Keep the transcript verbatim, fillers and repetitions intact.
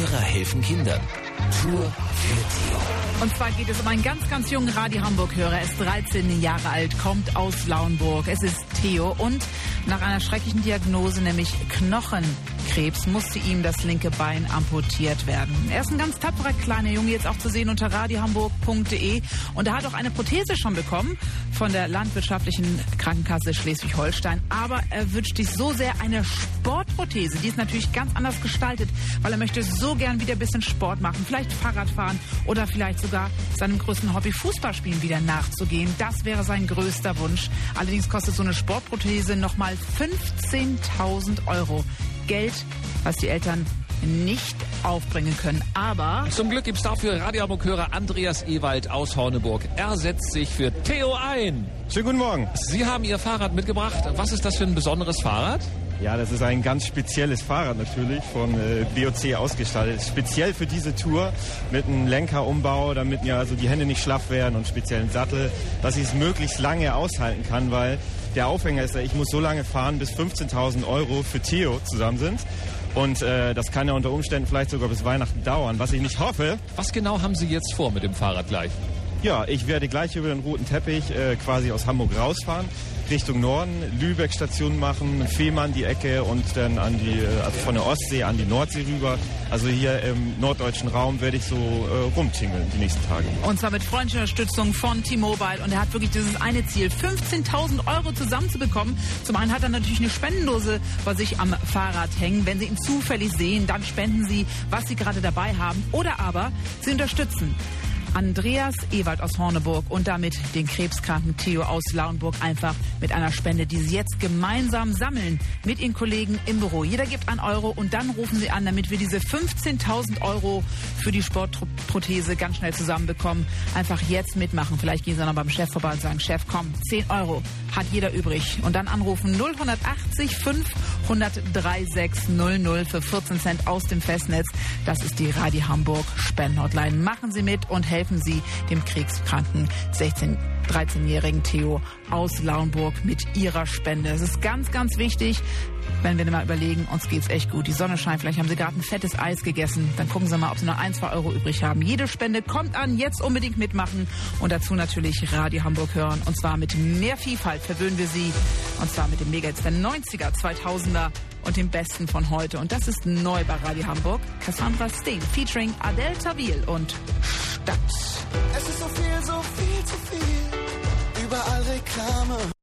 Hörer helfen Kindern. Tour für Theo. Und zwar geht es um einen ganz, ganz jungen Radio Hamburg-Hörer. Er ist dreizehn Jahre alt, kommt aus Lauenburg. Es ist Theo und nach einer schrecklichen Diagnose, nämlich Knochenkrebs, musste ihm das linke Bein amputiert werden. Er ist ein ganz tapferer kleiner Junge, jetzt auch zu sehen unter radiohamburg punkt de. Und er hat auch eine Prothese schon bekommen von der Landwirtschaftlichen Krankenkasse Schleswig-Holstein. Aber er wünscht sich so sehr eine Sportprothese. Die ist natürlich ganz anders gestaltet, weil er möchte so gern wieder ein bisschen Sport machen. Vielleicht Fahrrad fahren oder vielleicht sogar seinem größten Hobby Fußballspielen wieder nachzugehen. Das wäre sein größter Wunsch. Allerdings kostet so eine Sportprothese nochmal fünfzehntausend Euro. Geld, was die Eltern nicht aufbringen können. Aber zum Glück gibt es dafür Radio Hamburg-Hörer Andreas Ewald aus Horneburg. Er setzt sich für Theo ein. Schönen guten Morgen. Sie haben Ihr Fahrrad mitgebracht. Was ist das für ein besonderes Fahrrad? Ja, das ist ein ganz spezielles Fahrrad natürlich, von äh, B O C ausgestaltet. Speziell für diese Tour mit einem Lenkerumbau, damit mir also die Hände nicht schlaff werden und speziellen Sattel, dass ich es möglichst lange aushalten kann, weil der Aufhänger ist, ich muss so lange fahren, bis fünfzehntausend Euro für Theo zusammen sind. Und äh, das kann ja unter Umständen vielleicht sogar bis Weihnachten dauern, was ich nicht hoffe. Was genau haben Sie jetzt vor mit dem Fahrrad gleich? Ja, ich werde gleich über den roten Teppich äh, quasi aus Hamburg rausfahren, Richtung Norden, Lübeck Station machen, Fehmarn die Ecke und dann an die, äh, also von der Ostsee an die Nordsee rüber. Also hier im norddeutschen Raum werde ich so äh, rumtingeln die nächsten Tage. Und zwar mit freundlicher Unterstützung von T-Mobile. Und er hat wirklich dieses eine Ziel, fünfzehntausend Euro zusammenzubekommen. Zum einen hat er natürlich eine Spendendose bei sich am Fahrrad hängen. Wenn Sie ihn zufällig sehen, dann spenden Sie, was Sie gerade dabei haben. Oder aber Sie unterstützen Andreas Ewald aus Horneburg und damit den krebskranken Theo aus Lauenburg einfach mit einer Spende, die Sie jetzt gemeinsam sammeln mit Ihren Kollegen im Büro. Jeder gibt einen Euro und dann rufen Sie an, damit wir diese fünfzehntausend Euro für die Sportprothese ganz schnell zusammenbekommen. Einfach jetzt mitmachen. Vielleicht gehen Sie dann beim Chef vorbei und sagen, Chef, komm, zehn Euro hat jeder übrig. Und dann anrufen null achtzig fünf dreiunddreißig null null für vierzehn Cent aus dem Festnetz. Das ist die Radio Hamburg Spendenhotline. Machen Sie mit und helfen Sie dem krebskranken sechzehn-, dreizehnjährigen Theo aus Lauenburg mit Ihrer Spende. Es ist ganz, ganz wichtig, wenn wir mal überlegen, uns geht's echt gut. Die Sonne scheint, vielleicht haben Sie gerade ein fettes Eis gegessen. Dann gucken Sie mal, ob Sie noch ein, zwei Euro übrig haben. Jede Spende kommt an, jetzt unbedingt mitmachen und dazu natürlich Radio Hamburg hören. Und zwar mit mehr Vielfalt verwöhnen wir Sie. Und zwar mit dem Mega-Hits der neunziger, zweitausender und dem Besten von heute. Und das ist neu bei Radio Hamburg. Cassandra Steen featuring Adele Tawil und Stadt. Es ist so viel, so viel zu viel. Überall Reklame.